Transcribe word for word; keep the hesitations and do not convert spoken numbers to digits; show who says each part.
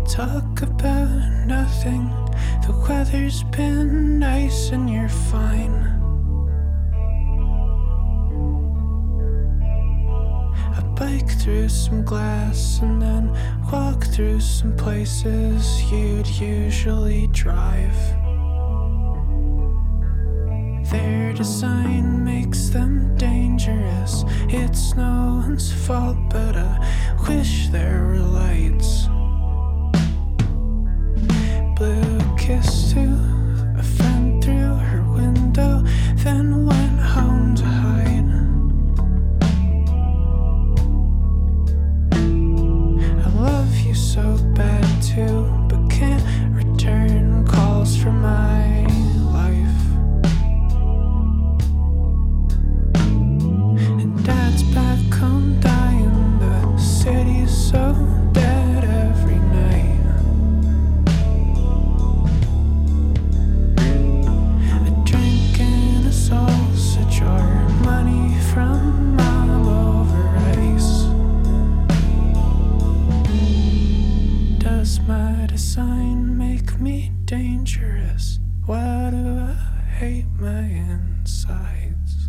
Speaker 1: talk about nothing. The weather's been nice and you're fine. I bike through some glass and then walk through some places you'd usually drive. Their design makes them dangerous. It's no one's fault, but I wish there were lights. Blew a kiss to a friend through her window, then went home to hide. I love you so bad too, but can't return calls from my life. And Dad's back home dying, the city's so dead every night. A drink and a sausage or money from all over ice. Does my design make me dangerous? Why do I hate my insides?